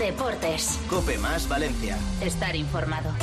Deportes. COPE más Valencia. Estar informado.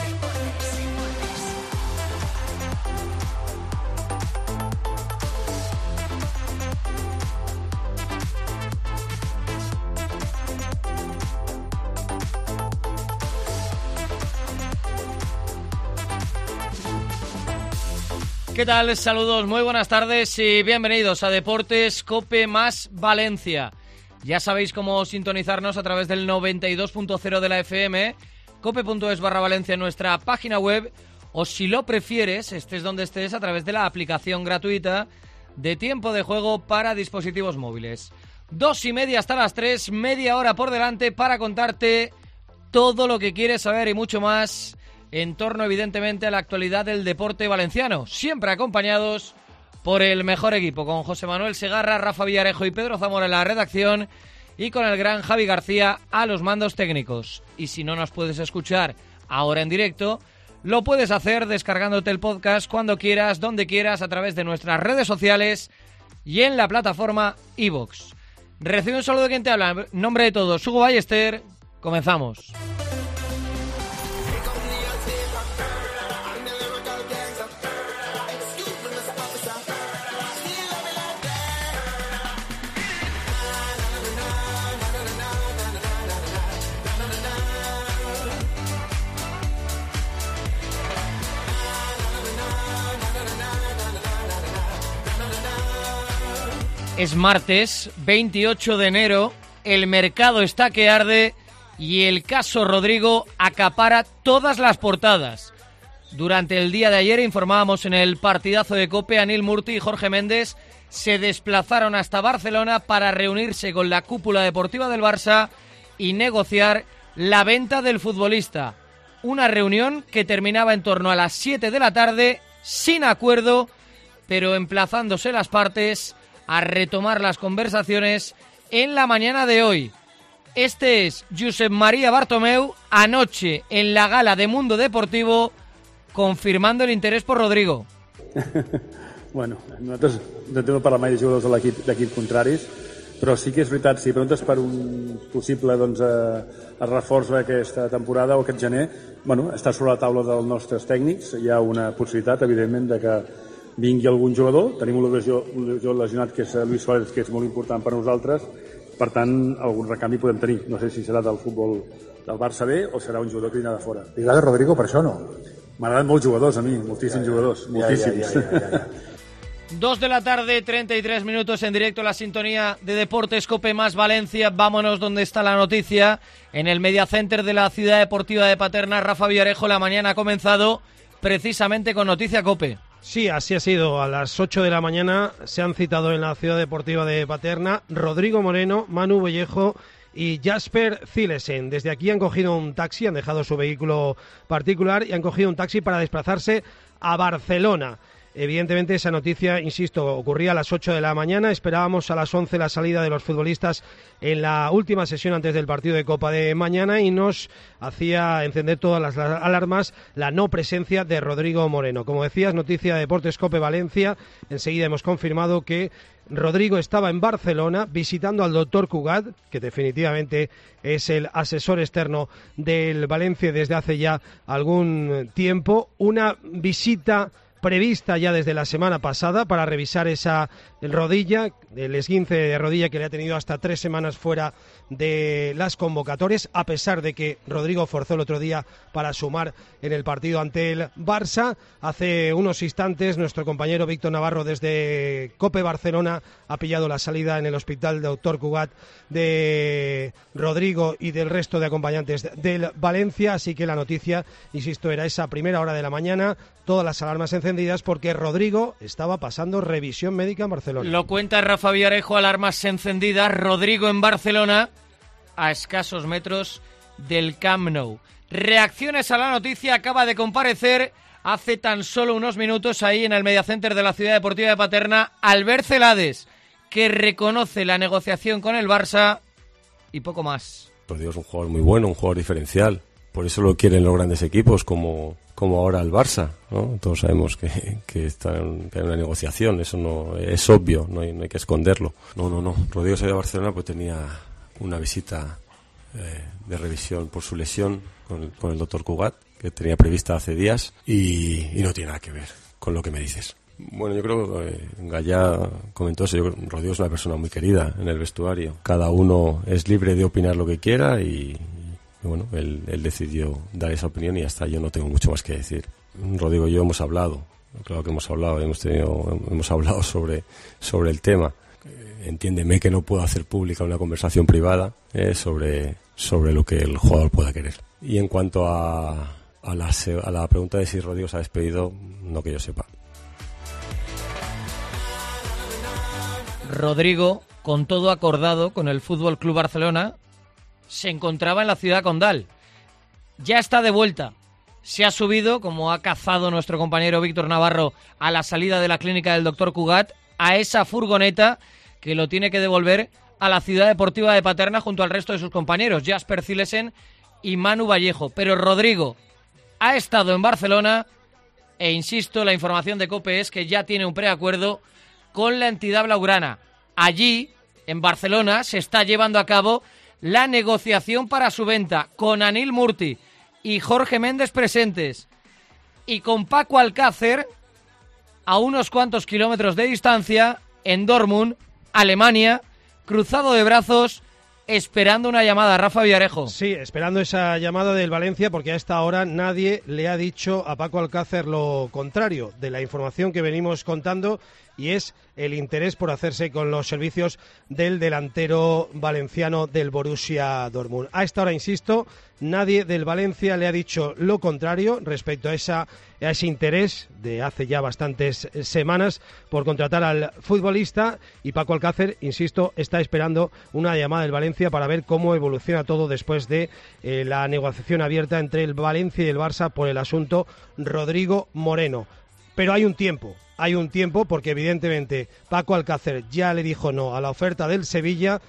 ¿Qué tal? Saludos, muy buenas tardes y bienvenidos a Deportes COPE más Valencia. Ya sabéis cómo sintonizarnos a través del 92.0 de la FM, cope.es/Valencia en nuestra página web, o si lo prefieres, estés donde estés, a través de la aplicación gratuita de Tiempo de Juego para dispositivos móviles. 2:30 hasta las 3, media hora por delante para contarte todo lo que quieres saber y mucho más en torno, evidentemente, a la actualidad del deporte valenciano, siempre acompañados por el mejor equipo, con José Manuel Segarra, Rafa Villarejo y Pedro Zamora en la redacción, y con el gran Javi García a los mandos técnicos. Y si no nos puedes escuchar ahora en directo, lo puedes hacer descargándote el podcast cuando quieras, donde quieras, a través de nuestras redes sociales y en la plataforma iVoox. Recibe un saludo de quien te habla, en nombre de todos, Hugo Ballester. Comenzamos. Es martes, 28 de enero, el mercado está que arde y el caso Rodrigo acapara todas las portadas. Durante el día de ayer informábamos en el partidazo de COPE, Anil Murti y Jorge Méndez se desplazaron hasta Barcelona para reunirse con la cúpula deportiva del Barça y negociar la venta del futbolista. Una reunión que terminaba en torno a las 7 de la tarde, sin acuerdo, pero emplazándose las partes a retomar las conversaciones en la mañana de hoy. Este es Josep María Bartomeu, anoche en la gala de Mundo Deportivo, confirmando el interès per Rodrigo. Bueno, nosaltres no hem parlat mai de jugadors de l'equip contraris, però sí que és veritat, si preguntes per un possible reforç d'aquesta temporada o aquest gener, bueno, està sobre la taula dels nostres tècnics, hi ha una possibilitat, evidentment, de que vingui algun jugador. Tenim un jugador lesionat que és Luis Suárez, que és molt important per nosaltres, per tant algun recanvi podem tenir. No sé si serà del futbol del Barça B o serà un jugador que vindrà de fora. T'agrada Rodrigo per això, no? M'agraden molts jugadors a mi, moltíssims jugadors, moltíssims. 2 de la tarde, 33 minutos en directo, la sintonía de Deportes COPE más Valencia. Vámonos donde está la noticia, en el Media Center de la Ciudad Deportiva de Paterna. Rafa Villarejo, la mañana ha comenzado precisamente con noticia COPE. Sí, así ha sido. A las 8 de la mañana se han citado en la Ciudad Deportiva de Paterna Rodrigo Moreno, Manu Vallejo y Jasper Cilesen. Desde aquí han cogido un taxi, han dejado su vehículo particular y han cogido un taxi para desplazarse a Barcelona. Evidentemente esa noticia, insisto, ocurría a las 8 de la mañana. Esperábamos a las 11 la salida de los futbolistas en la última sesión antes del partido de Copa de mañana y nos hacía encender todas las alarmas la no presencia de Rodrigo Moreno. Como decías, noticia de Deportes COPE Valencia. Enseguida hemos confirmado que Rodrigo estaba en Barcelona visitando al doctor Cugat, que definitivamente es el asesor externo del Valencia desde hace ya algún tiempo. Una visita prevista ya desde la semana pasada para revisar esa rodilla, el esguince de rodilla que le ha tenido hasta 3 semanas fuera de las convocatorias, a pesar de que Rodrigo forzó el otro día para sumar en el partido ante el Barça. Hace unos instantes nuestro compañero Víctor Navarro desde COPE Barcelona ha pillado la salida en el hospital Dr. Cugat de Rodrigo y del resto de acompañantes del Valencia, así que la noticia, insisto, era esa primera hora de la mañana, todas las alarmas encendidas porque Rodrigo estaba pasando revisión médica en Barcelona. Lo cuenta Rafa Villarejo, alarmas encendidas, Rodrigo en Barcelona, a escasos metros del Camp Nou. Reacciones a la noticia, acaba de comparecer hace tan solo unos minutos ahí en el Media Center de la Ciudad Deportiva de Paterna Albert Celades, que reconoce la negociación con el Barça y poco más. Rodrigo es un jugador muy bueno, un jugador diferencial. Por eso lo quieren los grandes equipos como ahora el Barça, ¿no? Todos sabemos que está en una negociación, eso no es obvio, no hay que esconderlo. No. Rodrigo se iba a Barcelona pues tenía una visita de revisión por su lesión con el doctor Cugat, que tenía prevista hace días, y no tiene nada que ver con lo que me dices. Bueno, yo creo que Gallá comentó eso. Rodrigo es una persona muy querida en el vestuario. Cada uno es libre de opinar lo que quiera y bueno, él decidió dar esa opinión y hasta yo no tengo mucho más que decir. Rodrigo y yo hemos hablado, claro que hemos hablado, hemos hablado sobre el tema. Entiéndeme que no puedo hacer pública una conversación privada sobre lo que el jugador pueda querer. Y en cuanto a la pregunta de si Rodrigo se ha despedido, no que yo sepa. Rodrigo, con todo acordado con el Fútbol Club Barcelona, se encontraba en la ciudad condal. Ya está de vuelta. Se ha subido, como ha cazado nuestro compañero Víctor Navarro a la salida de la clínica del doctor Cugat, a esa furgoneta que lo tiene que devolver a la ciudad deportiva de Paterna junto al resto de sus compañeros, Jasper Cillesen y Manu Vallejo. Pero Rodrigo ha estado en Barcelona e, insisto, la información de COPE es que ya tiene un preacuerdo con la entidad blaugrana. Allí, en Barcelona, se está llevando a cabo la negociación para su venta, con Anil Murti y Jorge Méndez presentes, y con Paco Alcácer a unos cuantos kilómetros de distancia, en Dortmund, Alemania, cruzado de brazos, esperando una llamada. Rafa Villarejo. Sí, esperando esa llamada del Valencia, porque a esta hora nadie le ha dicho a Paco Alcácer lo contrario de la información que venimos contando, y es el interés por hacerse con los servicios del delantero valenciano del Borussia Dortmund. A esta hora, insisto, nadie del Valencia le ha dicho lo contrario respecto a ese interés de hace ya bastantes semanas por contratar al futbolista, y Paco Alcácer, insisto, está esperando una llamada del Valencia para ver cómo evoluciona todo después de la negociación abierta entre el Valencia y el Barça por el asunto Rodrigo Moreno. Pero hay un tiempo porque evidentemente Paco Alcácer ya le dijo no a la oferta del Sevilla,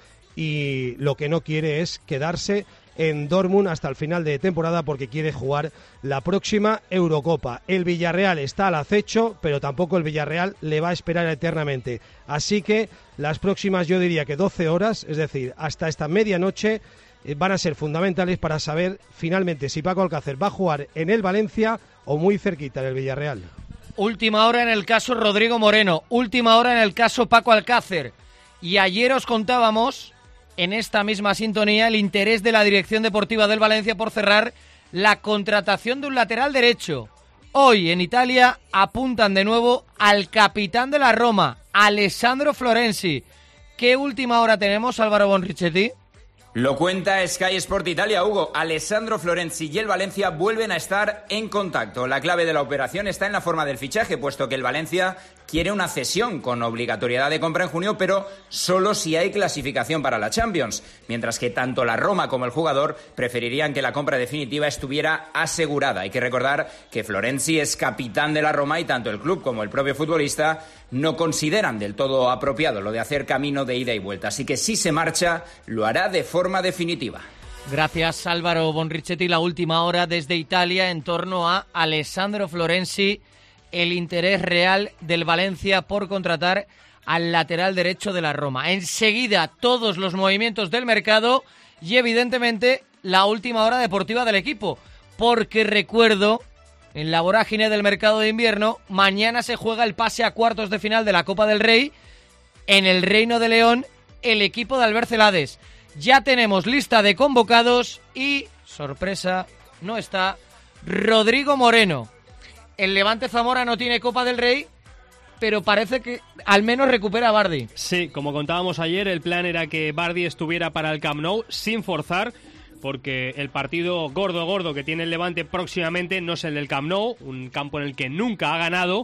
y lo que no quiere es quedarse en Dortmund hasta el final de temporada, porque quiere jugar la próxima Eurocopa. El Villarreal está al acecho, pero tampoco el Villarreal le va a esperar eternamente. Así que las próximas, yo diría que 12 horas, es decir, hasta esta medianoche, van a ser fundamentales para saber finalmente si Paco Alcácer va a jugar en el Valencia o muy cerquita en el Villarreal. Última hora en el caso Rodrigo Moreno, última hora en el caso Paco Alcácer. Y ayer os contábamos, en esta misma sintonía, el interés de la dirección deportiva del Valencia por cerrar la contratación de un lateral derecho. Hoy en Italia apuntan de nuevo al capitán de la Roma, Alessandro Florenzi. ¿Qué última hora tenemos, Álvaro Bonrichetti? Lo cuenta Sky Sport Italia, Hugo. Alessandro Florenzi y el Valencia vuelven a estar en contacto. La clave de la operación está en la forma del fichaje, puesto que el Valencia quiere una cesión con obligatoriedad de compra en junio, pero solo si hay clasificación para la Champions, mientras que tanto la Roma como el jugador preferirían que la compra definitiva estuviera asegurada. Hay que recordar que Florenzi es capitán de la Roma y tanto el club como el propio futbolista no consideran del todo apropiado lo de hacer camino de ida y vuelta. Así que si se marcha, lo hará de forma definitiva. Gracias, Álvaro Bonrichetti. La última hora desde Italia en torno a Alessandro Florenzi, el interés real del Valencia por contratar al lateral derecho de la Roma. Enseguida todos los movimientos del mercado y evidentemente la última hora deportiva del equipo, porque recuerdo, en la vorágine del mercado de invierno, mañana se juega el pase a cuartos de final de la Copa del Rey en el Reino de León, el equipo de Albert Celades. Ya tenemos lista de convocados y, sorpresa, no está Rodrigo Moreno. El Levante Zamora no tiene Copa del Rey, pero parece que al menos recupera a Vardy. Sí, como contábamos ayer, el plan era que Vardy estuviera para el Camp Nou sin forzar, porque el partido gordo que tiene el Levante próximamente no es el del Camp Nou, un campo en el que nunca ha ganado.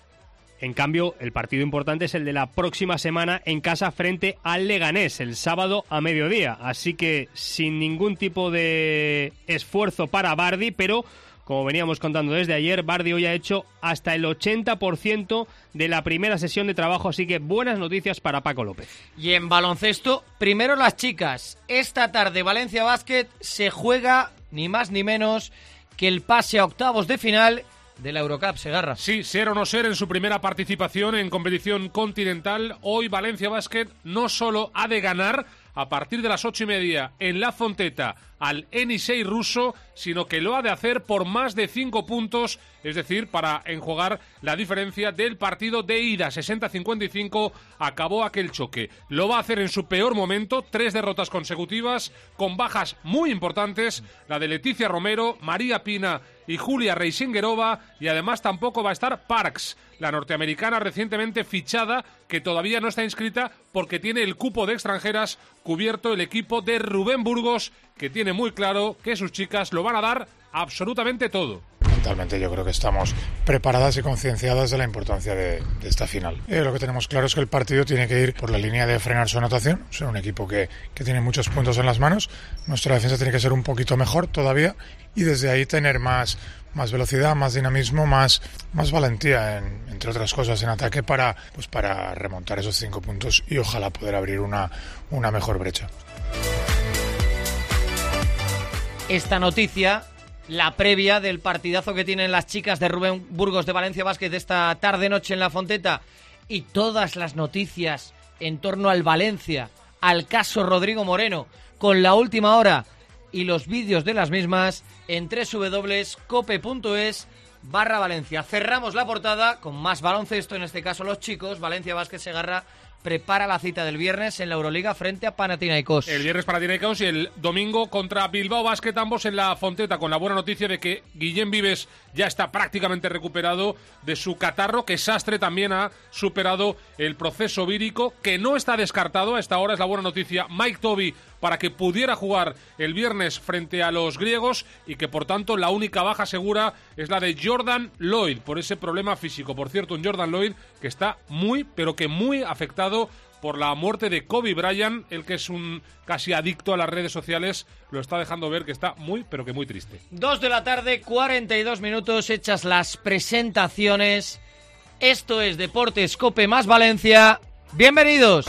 En cambio, el partido importante es el de la próxima semana en casa frente al Leganés, el sábado a mediodía. Así que sin ningún tipo de esfuerzo para Vardy, pero como veníamos contando desde ayer, Vardy hoy ha hecho hasta el 80% de la primera sesión de trabajo, así que buenas noticias para Paco López. Y en baloncesto, primero las chicas. Esta tarde Valencia Basket se juega ni más ni menos que el pase a octavos de final de la Eurocup. Segarra. Sí, ser o no ser en su primera participación en competición continental, hoy Valencia Basket no solo ha de ganar a partir de las 8:30 en La Fonteta al Yenisei ruso, sino que lo ha de hacer por más de 5 puntos, es decir, para enjuagar la diferencia del partido de ida. 60-55 acabó aquel choque. Lo va a hacer en su peor momento, 3 derrotas consecutivas, con bajas muy importantes, la de Leticia Romero, María Pina y Julia Reisingerova, y además tampoco va a estar Parks, la norteamericana recientemente fichada, que todavía no está inscrita porque tiene el cupo de extranjeras cubierto el equipo de Rubén Burgos, que tiene muy claro que sus chicas lo van a dar absolutamente todo. Mentalmente yo creo que estamos preparadas y concienciadas de la importancia de esta final. Lo que tenemos claro es que el partido tiene que ir por la línea de frenar su anotación. O sea, un equipo que tiene muchos puntos en las manos. Nuestra defensa tiene que ser un poquito mejor todavía y desde ahí tener más velocidad, más dinamismo, más valentía, entre otras cosas, en ataque para remontar esos 5 puntos y ojalá poder abrir una mejor brecha. Esta noticia, la previa del partidazo que tienen las chicas de Rubén Burgos de Valencia Basket esta tarde-noche en La Fonteta, y todas las noticias en torno al Valencia, al caso Rodrigo Moreno, con la última hora y los vídeos de las mismas en www.cope.es/Valencia. Cerramos la portada con más baloncesto, en este caso los chicos. Valencia Basket Segarra prepara la cita del viernes en la Euroliga frente a Panathinaikos. El viernes Panathinaikos y el domingo contra Bilbao Basket, ambos en La Fonteta, con la buena noticia de que Guillem Vives ya está prácticamente recuperado de su catarro, que Sastre también ha superado el proceso vírico, que no está descartado. A esta hora es la buena noticia Mike Toby para que pudiera jugar el viernes frente a los griegos, y que por tanto la única baja segura es la de Jordan Lloyd por ese problema físico. Por cierto, un Jordan Lloyd que está muy, pero que muy afectado por la muerte de Kobe Bryant. El que es un casi adicto a las redes sociales lo está dejando ver que está muy, pero que muy triste. 2 de la tarde, 42 minutos, hechas las presentaciones. Esto es Deportes Cope más Valencia. ¡Bienvenidos!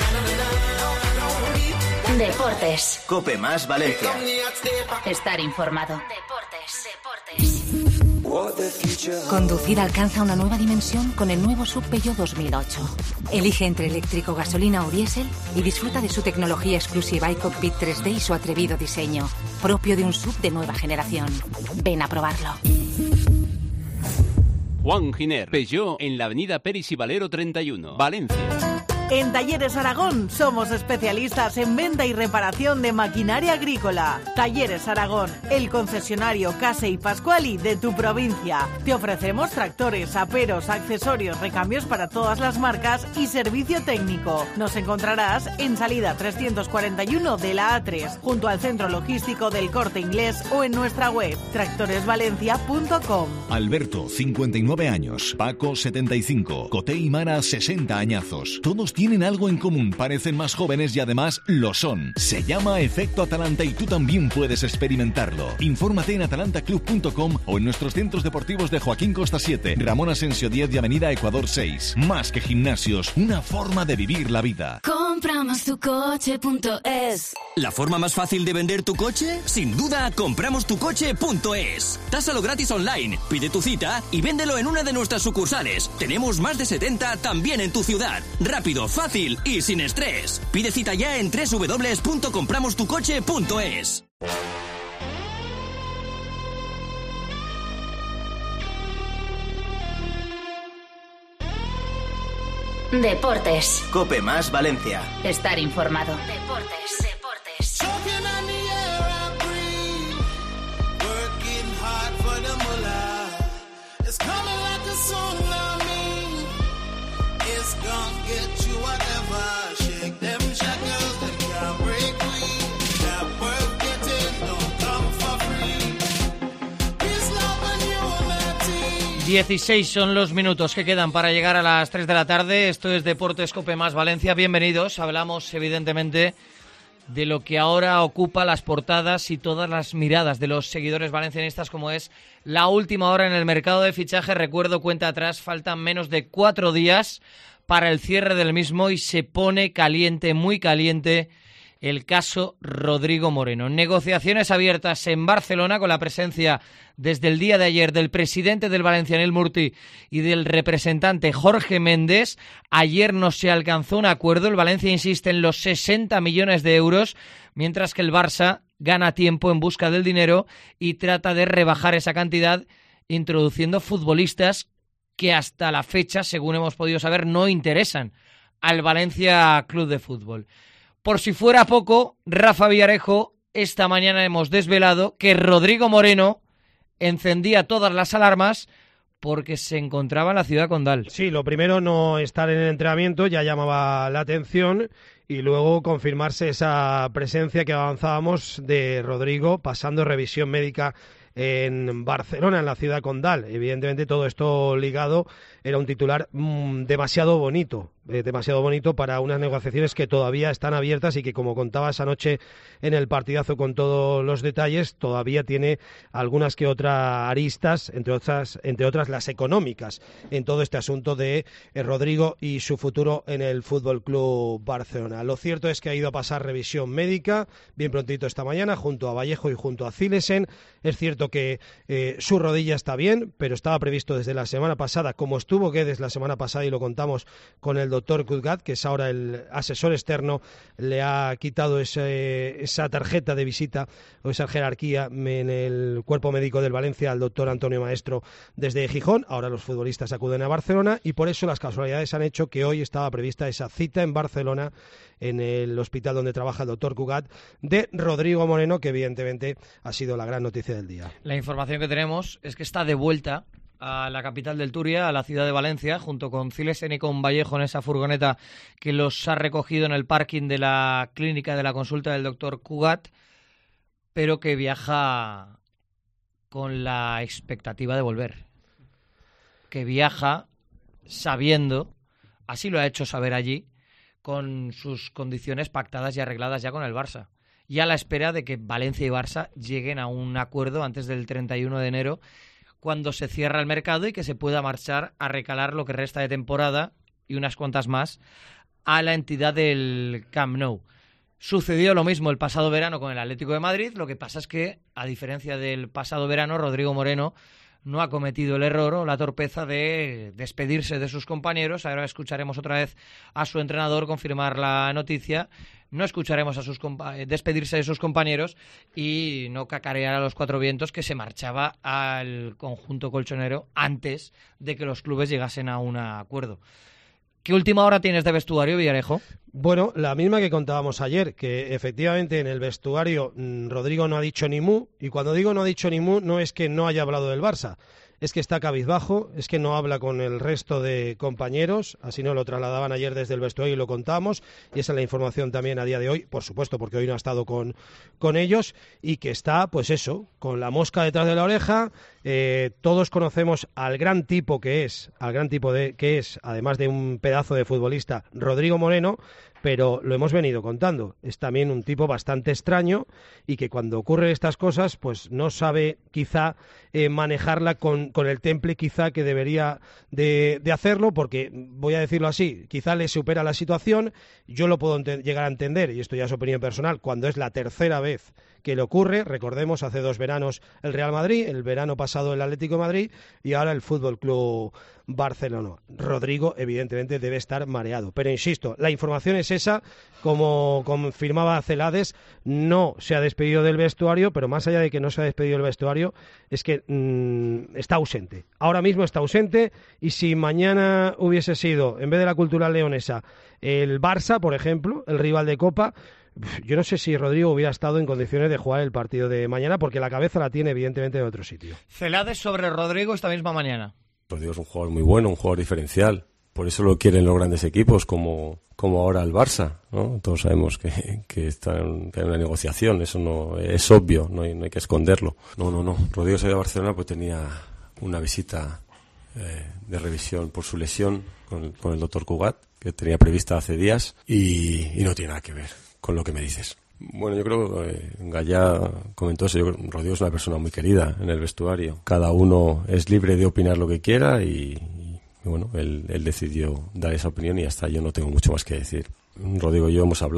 Deportes. Cope más Valencia. Estar informado. Deportes. Conducir alcanza una nueva dimensión con el nuevo SUV Peugeot 2008. Elige entre eléctrico, gasolina o diésel y disfruta de su tecnología exclusiva y cockpit 3D y su atrevido diseño, propio de un SUV de nueva generación. Ven a probarlo. Juan Giner, Peugeot, en la avenida Peris y Valero 31, Valencia. En Talleres Aragón somos especialistas en venta y reparación de maquinaria agrícola. Talleres Aragón, el concesionario Case y Pascuali de tu provincia. Te ofrecemos tractores, aperos, accesorios, recambios para todas las marcas y servicio técnico. Nos encontrarás en salida 341 de la A3, junto al centro logístico del Corte Inglés, o en nuestra web tractoresvalencia.com. Alberto, 59 años. Paco, 75. Coté y Mara, 60 añazos. Todos tienen algo en común, parecen más jóvenes y además lo son. Se llama Efecto Atalanta y tú también puedes experimentarlo. Infórmate en atalantaclub.com o en nuestros centros deportivos de Joaquín Costa 7, Ramón Asensio 10 y Avenida Ecuador 6. Más que gimnasios, una forma de vivir la vida. Compramostucoche.es. ¿La forma más fácil de vender tu coche? Sin duda, compramostucoche.es. Tásalo gratis online, pide tu cita y véndelo en una de nuestras sucursales. Tenemos más de 70 también en tu ciudad. Rápido, fácil y sin estrés. Pide cita ya en www.compramostucoche.es. Deportes. Cope más Valencia. Estar informado. Deportes. ...16 son los minutos que quedan para llegar a las 3 de la tarde. Esto es Deportes Cope más Valencia. Bienvenidos. Hablamos, evidentemente, de lo que ahora ocupa las portadas y todas las miradas de los seguidores valencianistas, como es la última hora en el mercado de fichaje. Recuerdo, cuenta atrás, faltan menos de 4 días para el cierre del mismo y se pone caliente, muy caliente, el caso Rodrigo Moreno. Negociaciones abiertas en Barcelona con la presencia desde el día de ayer del presidente del Valencia, Nil Murti, y del representante Jorge Méndez. Ayer no se alcanzó un acuerdo. El Valencia insiste en los 60 millones de euros, mientras que el Barça gana tiempo en busca del dinero y trata de rebajar esa cantidad, introduciendo futbolistas que hasta la fecha, según hemos podido saber, no interesan al Valencia Club de Fútbol. Por si fuera poco, Rafa Villarejo, esta mañana hemos desvelado que Rodrigo Moreno encendía todas las alarmas porque se encontraba en la ciudad condal. Sí, lo primero, no estar en el entrenamiento ya llamaba la atención, y luego confirmarse esa presencia que avanzábamos de Rodrigo pasando revisión médica en Barcelona, en la ciudad condal. Evidentemente todo esto ligado, era un titular demasiado bonito para unas negociaciones que todavía están abiertas y que, como contaba esa noche en el partidazo con todos los detalles, todavía tiene algunas que otras aristas, entre otras las económicas, en todo este asunto de Rodrigo y su futuro en el Fútbol Club Barcelona. Lo cierto es que ha ido a pasar revisión médica bien prontito esta mañana junto a Vallejo y junto a Zilesen. Es cierto que su rodilla está bien, pero estaba previsto desde la semana pasada, como estuvo Guedes la semana pasada, y lo contamos con el doctor Kuzgat, que es ahora el asesor externo, le ha quitado esa tarjeta de visita o esa jerarquía en el cuerpo médico del Valencia al doctor Antonio Maestro desde Gijón. Ahora los futbolistas acuden a Barcelona y por eso las casualidades han hecho que hoy estaba prevista esa cita en Barcelona, en el hospital donde trabaja el doctor Cugat, de Rodrigo Moreno, que evidentemente ha sido la gran noticia del día. La información que tenemos es que está de vuelta a la capital del Turia, a la ciudad de Valencia, junto con Zilesen y con Vallejo en esa furgoneta que los ha recogido en el parking de la clínica de la consulta del doctor Cugat, pero que viaja con la expectativa de volver. Que viaja sabiendo, así lo ha hecho saber allí, con sus condiciones pactadas y arregladas ya con el Barça. Y a la espera de que Valencia y Barça lleguen a un acuerdo antes del 31 de enero, cuando se cierra el mercado y que se pueda marchar a recalar lo que resta de temporada y unas cuantas más a la entidad del Camp Nou. Sucedió lo mismo el pasado verano con el Atlético de Madrid. Lo que pasa es que, a diferencia del pasado verano, Rodrigo Moreno no ha cometido el error o la torpeza de despedirse de sus compañeros. Ahora escucharemos otra vez a su entrenador confirmar la noticia. No escucharemos a despedirse de sus compañeros y no cacarear a los cuatro vientos que se marchaba al conjunto colchonero antes de que los clubes llegasen a un acuerdo. ¿Qué última hora tienes de vestuario, Villarejo? Bueno, la misma que contábamos ayer, que efectivamente en el vestuario Rodrigo no ha dicho ni mu, y cuando digo no ha dicho ni mu no es que no haya hablado del Barça, es que está cabizbajo, es que no habla con el resto de compañeros, así nos lo trasladaban ayer desde el vestuario y lo contamos, y esa es la información también a día de hoy, por supuesto, porque hoy no ha estado con ellos, y que está, pues eso, con la mosca detrás de la oreja. Todos conocemos al gran tipo que es, además de un pedazo de futbolista, Rodrigo Moreno, pero lo hemos venido contando, es también un tipo bastante extraño y que cuando ocurren estas cosas pues no sabe quizá manejarla con el temple quizá que debería de hacerlo, porque voy a decirlo así, quizá le supera la situación. Yo lo puedo llegar a entender, y esto ya es opinión personal, cuando es la tercera vez que le ocurre. Recordemos, hace 2 veranos el Real Madrid, el verano pasado el Atlético de Madrid y ahora el Fútbol Club Barcelona. Rodrigo evidentemente debe estar mareado, pero insisto, la información es esa, como confirmaba Celades, no se ha despedido del vestuario, pero más allá de que no se ha despedido del vestuario, es que está ausente. Ahora mismo está ausente, y si mañana hubiese sido, en vez de la Cultural Leonesa, el Barça, por ejemplo, el rival de Copa, yo no sé si Rodrigo hubiera estado en condiciones de jugar el partido de mañana, porque la cabeza la tiene evidentemente en otro sitio. Celades sobre Rodrigo esta misma mañana. Rodrigo es un jugador muy bueno, un jugador diferencial. Por eso lo quieren los grandes equipos, como ahora el Barça, ¿no? Todos sabemos que está en una negociación, eso no es obvio, no hay que esconderlo. No. Rodrigo se ha ido a Barcelona pues tenía una visita de revisión por su lesión con el doctor Cugat, que tenía prevista hace días, y no tiene nada que ver con lo que me dices. Bueno, yo creo que Gallá comentó eso. Rodrigo es una persona muy querida en el vestuario. Cada uno es libre de opinar lo que quiera y bueno, él decidió dar esa opinión y hasta yo no tengo mucho más que decir. Rodrigo y yo hemos hablado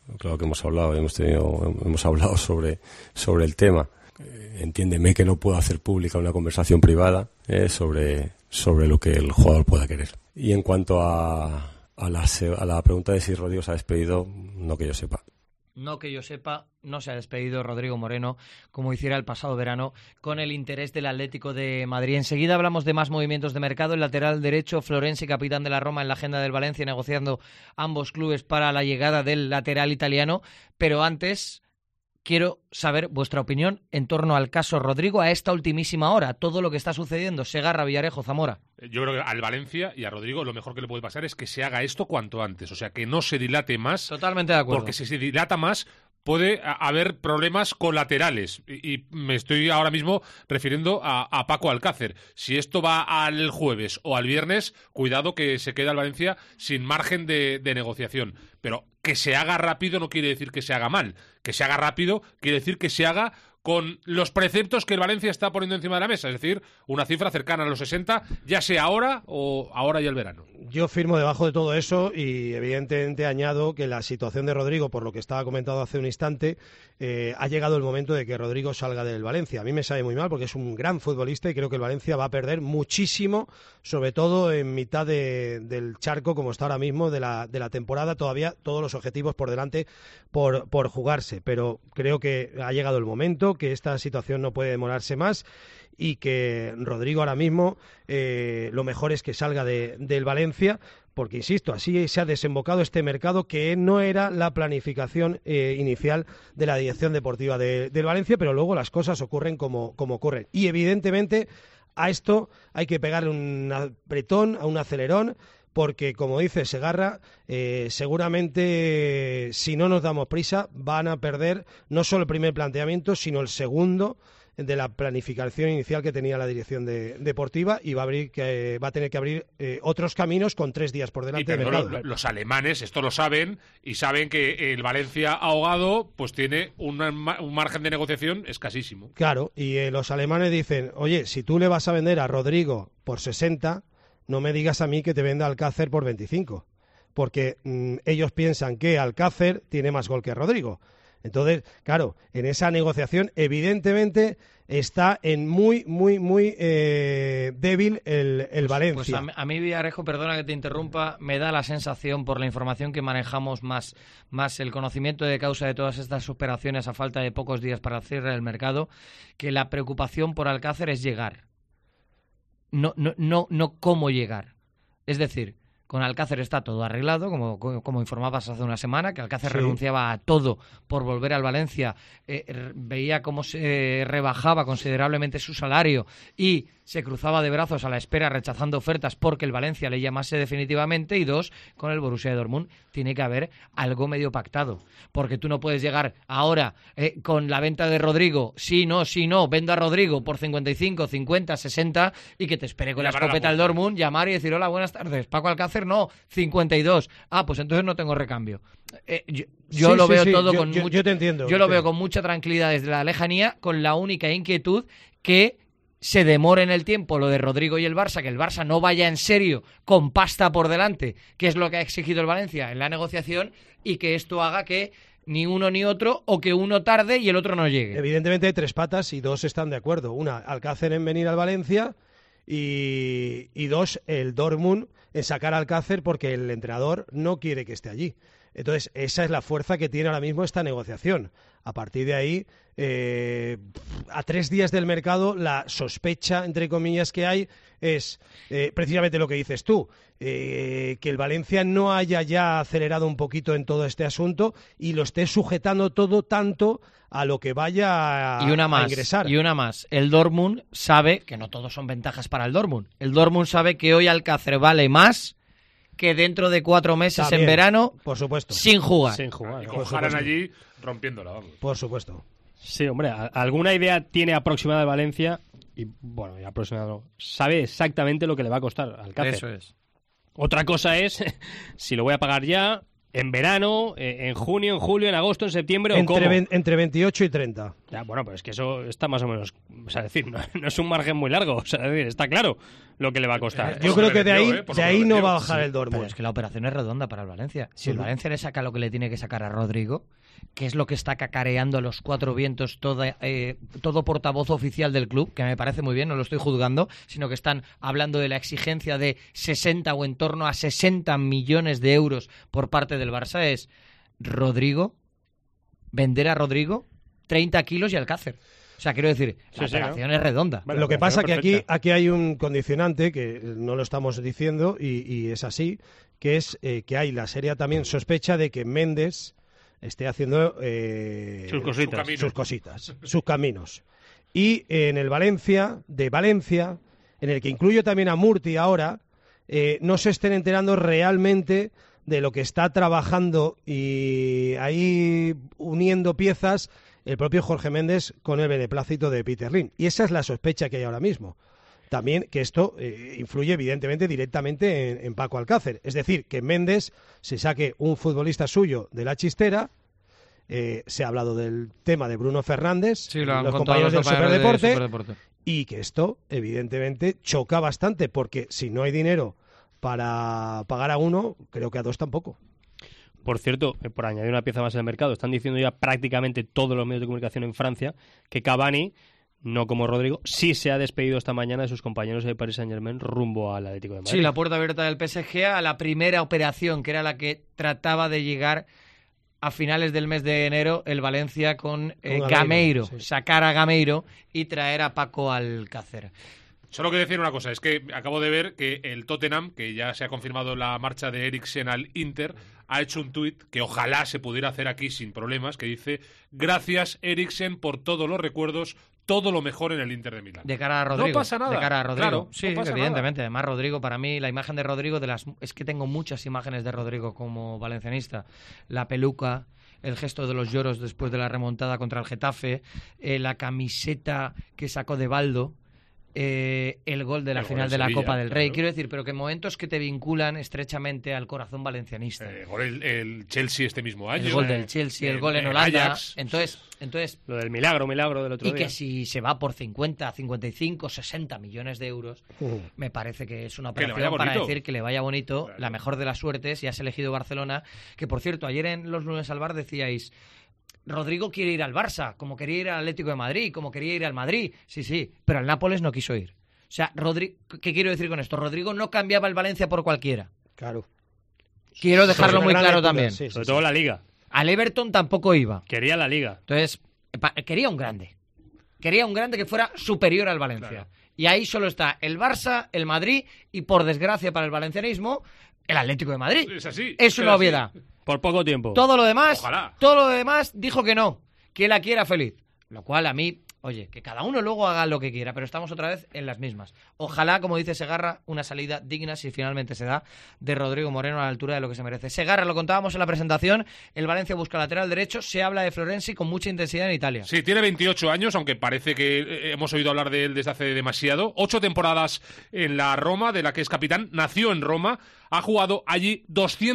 claro que hemos hablado sobre el tema. Entiéndeme que no puedo hacer pública una conversación privada sobre lo que el jugador pueda querer. Y en cuanto a la pregunta de si Rodrigo se ha despedido, no que yo sepa. No que yo sepa, no se ha despedido Rodrigo Moreno, como hiciera el pasado verano, con el interés del Atlético de Madrid. Enseguida hablamos de más movimientos de mercado. El lateral derecho, Florenzi, capitán de la Roma, en la agenda del Valencia, negociando ambos clubes para la llegada del lateral italiano. Pero antes, quiero saber vuestra opinión en torno al caso Rodrigo a esta ultimísima hora, todo lo que está sucediendo. Segarra, Villarejo, Zamora. Yo creo que al Valencia y a Rodrigo lo mejor que le puede pasar es que se haga esto cuanto antes, o sea, que no se dilate más. Totalmente de acuerdo. Porque si se dilata más puede haber problemas colaterales y me estoy ahora mismo refiriendo a Paco Alcácer. Si esto va al jueves o al viernes, cuidado que se queda el Valencia sin margen de negociación. Pero que se haga rápido no quiere decir que se haga mal. Que se haga rápido quiere decir que se haga con los preceptos que el Valencia está poniendo encima de la mesa, es decir, una cifra cercana a los 60, ya sea ahora o ahora y el verano. Yo firmo debajo de todo eso y evidentemente añado que la situación de Rodrigo, por lo que estaba comentado hace un instante, ha llegado el momento de que Rodrigo salga del Valencia. A mí me sabe muy mal porque es un gran futbolista y creo que el Valencia va a perder muchísimo, sobre todo en mitad del charco, como está ahora mismo, de la temporada. Todavía todos los objetivos por delante por jugarse, pero creo que ha llegado el momento, que esta situación no puede demorarse más y que Rodrigo ahora mismo lo mejor es que salga del Valencia, porque insisto, así se ha desembocado este mercado que no era la planificación inicial de la dirección deportiva del Valencia, pero luego las cosas ocurren como ocurren. Y evidentemente a esto hay que pegarle un apretón, a un acelerón, porque, como dice Segarra, seguramente si no nos damos prisa van a perder no solo el primer planteamiento, sino el segundo de la planificación inicial que tenía la dirección deportiva y va a tener que abrir otros caminos con 3 días por delante. Los alemanes esto lo saben y saben que el Valencia ahogado pues tiene un margen de negociación escasísimo. Claro, y los alemanes dicen, oye, si tú le vas a vender a Rodrigo por 60... no me digas a mí que te venda Alcácer por 25, porque ellos piensan que Alcácer tiene más gol que Rodrigo. Entonces, claro, en esa negociación evidentemente está en muy débil el Valencia. Pues a mí, Villarejo, perdona que te interrumpa, me da la sensación, por la información que manejamos más el conocimiento de causa de todas estas operaciones a falta de pocos días para el cierre del mercado, que la preocupación por Alcácer es llegar. No cómo llegar. Es decir, con Alcácer está todo arreglado, como informabas hace una semana, que Alcácer renunciaba a todo por volver al Valencia, veía cómo se rebajaba considerablemente su salario y se cruzaba de brazos a la espera rechazando ofertas porque el Valencia le llamase definitivamente. Y 2, con el Borussia Dortmund tiene que haber algo medio pactado, porque tú no puedes llegar ahora con la venta de Rodrigo, sí, no, vendo a Rodrigo por 55, 50, 60 y que te espere con la escopeta el Dortmund, llamar y decir hola, buenas tardes, Paco Alcácer, no, 52, pues entonces no tengo recambio. Yo lo veo todo con mucho, yo te entiendo. Yo lo veo con mucha tranquilidad desde la lejanía, con la única inquietud que se demore en el tiempo lo de Rodrigo y el Barça, que el Barça no vaya en serio con pasta por delante, que es lo que ha exigido el Valencia en la negociación, y que esto haga que ni uno ni otro, o que uno tarde y el otro no llegue. Evidentemente hay 3 patas y 2 están de acuerdo. Una, Alcácer en venir al Valencia y 2, el Dortmund en sacar a Alcácer porque el entrenador no quiere que esté allí. Entonces, esa es la fuerza que tiene ahora mismo esta negociación. A partir de ahí, a 3 días del mercado, la sospecha, entre comillas, que hay es precisamente lo que dices tú, que el Valencia no haya ya acelerado un poquito en todo este asunto y lo esté sujetando todo tanto a lo que vaya a ingresar. Y una más, el Dortmund sabe que no todos son ventajas para el Dortmund. El Dortmund sabe que hoy Alcácer vale más que dentro de 4 meses también, en verano, por supuesto, sin jugar. Y cojaran allí rompiéndola, vamos. Por supuesto. Sí, hombre, alguna idea tiene aproximada de Valencia y, bueno, aproximado, sabe exactamente lo que le va a costar Alcácer. Eso es. Otra cosa es si lo voy a pagar ya, en verano, en junio, en julio, en agosto, en septiembre, o cómo. Entre 28 y 30. Ya, bueno, pues es que eso está más o menos, o sea, decir, no es un margen muy largo, o sea, decir, está claro. lo que le va a costar. Yo creo que de ahí no va a bajar el Dortmund. Pero es que la operación es redonda para el Valencia. Si el Valencia le saca lo que le tiene que sacar a Rodrigo, que es lo que está cacareando a los cuatro vientos todo portavoz oficial del club, que me parece muy bien, no lo estoy juzgando, sino que están hablando de la exigencia de 60 o en torno a 60 millones de euros por parte del Barça, es vender a Rodrigo 30 kilos y Alcácer. O sea, quiero decir, la operación es redonda. Lo que pasa es que aquí hay un condicionante que no lo estamos diciendo y es así, que es que hay la seria también sospecha de que Méndez esté haciendo sus cositas, sus caminos. Y en el Valencia, en el que incluyo también a Murti ahora, no se estén enterando realmente de lo que está trabajando y ahí uniendo piezas el propio Jorge Méndez con el beneplácito de Peter Lim. Y esa es la sospecha que hay ahora mismo. También que esto influye evidentemente directamente en Paco Alcácer. Es decir, que Méndez se saque un futbolista suyo de la chistera. Se ha hablado del tema de Bruno Fernández, los compañeros del Superdeporte, y que esto evidentemente choca bastante, porque si no hay dinero para pagar a uno, creo que a dos tampoco. Por cierto, por añadir una pieza más en el mercado, están diciendo ya prácticamente todos los medios de comunicación en Francia que Cavani, no como Rodrigo, sí se ha despedido esta mañana de sus compañeros de Paris Saint-Germain rumbo al Atlético de Madrid. Sí, la puerta abierta del PSG a la primera operación, que era la que trataba de llegar a finales del mes de enero el Valencia con Gameiro, sacar a Gameiro y traer a Paco Alcácer. Solo que decir una cosa, es que acabo de ver que el Tottenham, que ya se ha confirmado la marcha de Eriksen al Inter, ha hecho un tuit que ojalá se pudiera hacer aquí sin problemas, que dice: gracias Eriksen por todos los recuerdos, todo lo mejor en el Inter de Milán. De cara a Rodrigo. No pasa nada. De cara a Rodrigo. Claro, sí, no evidentemente. Nada. Además, Rodrigo, para mí, la imagen de Rodrigo, es que tengo muchas imágenes de Rodrigo como valencianista. La peluca, el gesto de los lloros después de la remontada contra el Getafe, la camiseta que sacó de Baldo, el gol de la final de la Copa del Rey. Quiero decir, pero que momentos que te vinculan estrechamente al corazón valencianista. El Chelsea este mismo año. El gol del Chelsea, el gol en Holanda. Ajax. Entonces, lo del milagro del otro día. Y que si se va por 50, 55, 60 millones de euros, me parece que es una operación para decir que le vaya bonito, claro. La mejor de las suertes, y has elegido Barcelona, que por cierto, ayer en los lunes al bar decíais: Rodrigo quiere ir al Barça, como quería ir al Atlético de Madrid, como quería ir al Madrid. Sí, pero al Nápoles no quiso ir. O sea, ¿qué quiero decir con esto? Rodrigo no cambiaba el Valencia por cualquiera. Claro. Quiero dejarlo muy claro también. Sobre todo la Liga. Al Everton tampoco iba. Quería la Liga. Entonces, quería un grande. Quería un grande que fuera superior al Valencia. Claro. Y ahí solo está el Barça, el Madrid y, por desgracia para el valencianismo, el Atlético de Madrid. Es así. Es una obviedad. Por poco tiempo. Todo lo demás dijo que no, que la quiera feliz. Lo cual a mí, oye, que cada uno luego haga lo que quiera, pero estamos otra vez en las mismas. Ojalá, como dice Segarra, una salida digna, si finalmente se da, de Rodrigo Moreno a la altura de lo que se merece. Segarra, lo contábamos en la presentación, el Valencia busca lateral derecho, se habla de Florenzi con mucha intensidad en Italia. Sí, tiene 28 años, aunque parece que hemos oído hablar de él desde hace demasiado. 8 temporadas en la Roma, de la que es capitán, nació en Roma. Ha jugado allí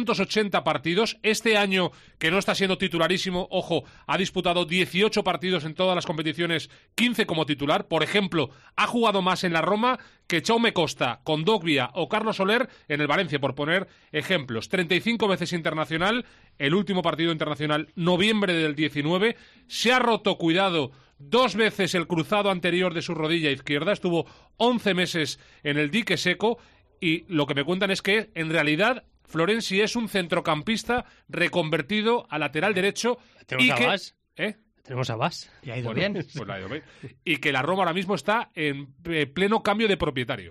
280 partidos. Este año, que no está siendo titularísimo, ojo, ha disputado 18 partidos en todas las competiciones, 15 como titular. Por ejemplo, ha jugado más en la Roma que Jaume Costa, Kondogbia o Carlos Soler en el Valencia, por poner ejemplos. 35 veces internacional, el último partido internacional, noviembre del 19. Se ha roto, cuidado, 2 veces el cruzado anterior de su rodilla izquierda. Estuvo 11 meses en el dique seco. Y lo que me cuentan es que, en realidad, Florenzi es un centrocampista reconvertido a lateral derecho. Tenemos a Bas. Y ha ido bien. Pues la ha ido bien. Y que la Roma ahora mismo está en pleno cambio de propietario.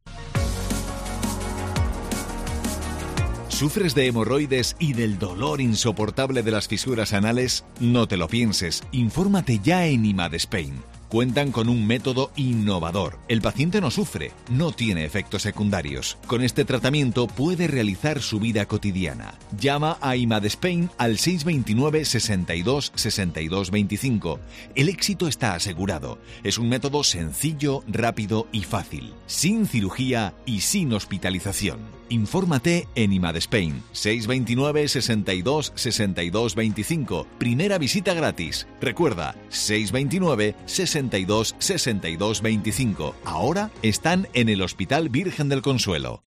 ¿Sufres de hemorroides y del dolor insoportable de las fisuras anales? No te lo pienses. Infórmate ya en IMAD Spain. Cuentan con un método innovador. El paciente no sufre, no tiene efectos secundarios. Con este tratamiento puede realizar su vida cotidiana. Llama a IMAD Spain al 629 62 62 25. El éxito está asegurado. Es un método sencillo, rápido y fácil. Sin cirugía y sin hospitalización. Infórmate en IMAD Spain. 629 62 62 25. Primera visita gratis. Recuerda, 629 62 62 62 25. Ahora están en el Hospital Virgen del Consuelo.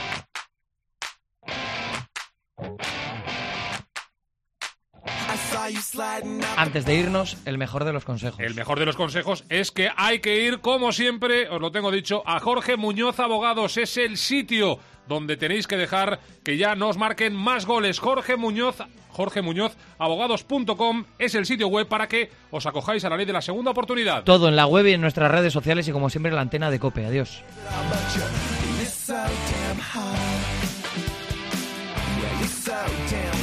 Antes de irnos, el mejor de los consejos. El mejor de los consejos es que hay que ir, como siempre, os lo tengo dicho, a Jorge Muñoz Abogados. Es el sitio donde tenéis que dejar que ya no os marquen más goles. Jorge Muñoz Abogados.com es el sitio web para que os acojáis a la ley de la segunda oportunidad. Todo en la web y en nuestras redes sociales y, como siempre, en la antena de COPE. Adiós. So damn